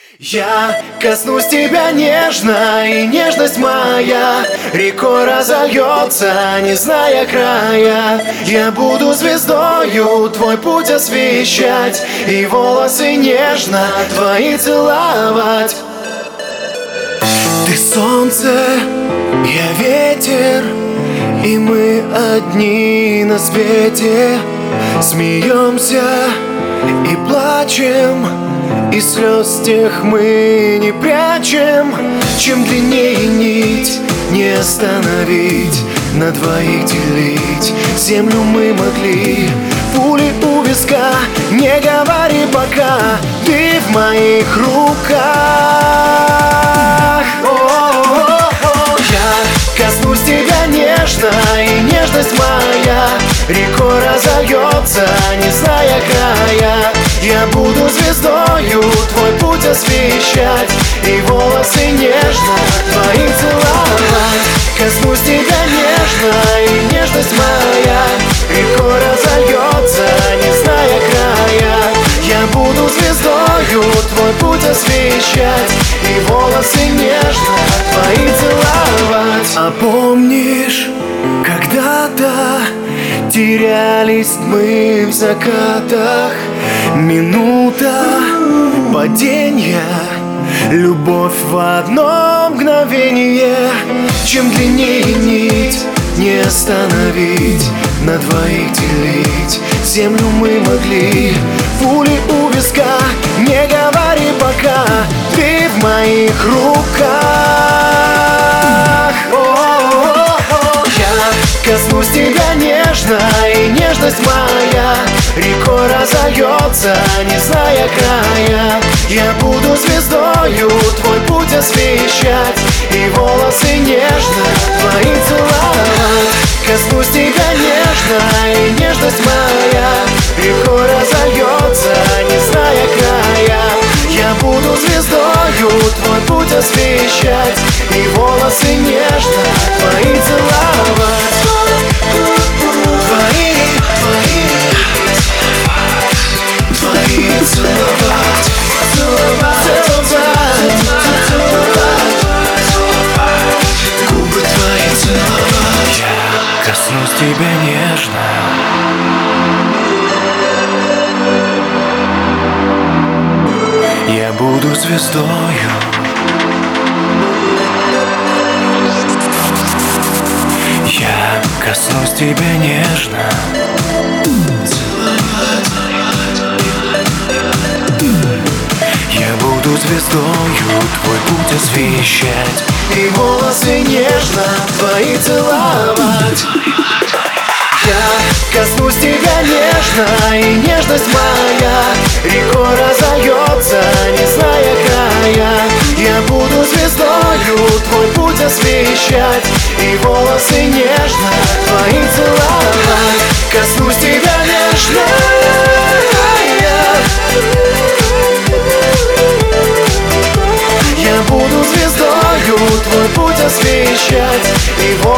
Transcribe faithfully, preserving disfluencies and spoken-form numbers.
Я коснусь тебя нежно, и нежность моя рекой разольется, не зная края. Я буду звездою твой путь освещать, и волосы нежно твои целовать. Ты солнце, я ветер, и мы одни на свете. Смеемся и плачем, и слез тех мы не прячем. Чем длиннее нить, не остановить, на двоих делить землю мы могли. Пули у виска, не говори пока, ты в моих руках. О-о-о-о. Я коснусь тебя нежно, и нежность моя рекой разольется, не зная края. Я буду звездою твой путь освещать, и волосы нежно твои целовать. Коснусь тебя нежно, и нежность моя рекой разольется, не зная края. Я буду звездою твой путь освещать, и волосы нежно твои целовать. А помнишь, когда-то терялись мы в закатах? Минута падения, любовь в одно мгновение. Чем длиннее нить, не остановить, на двоих делить землю мы могли. Пули у виска, не говори пока, ты в моих руках. О-о-о-о. Я коснусь тебя нежно, и нежность моя рекой разольется, не зная края. Я буду звездою твой путь освещать, и волосы нежно твои целовать. Коснусь тебя нежно, и нежность моя рекой разольется, не зная края. Я буду звездою твой путь освещать, и волосы нежно твои целовать. Твои, твои, твои целовать, целовать, целовать, целовать, губы твои целовать. Я коснусь тебя нежно, я буду звездою. Я коснусь тебя нежно, я буду звездою твой путь освещать, и волосы нежно твои целовать. Я коснусь тебя нежно, и нежность моя рекой разольется, не зная края. Я буду звездою твой путь освещать, и волосы нежно твои целовать. Коснусь тебя нежно, я буду звездою твой путь освещать, и волосы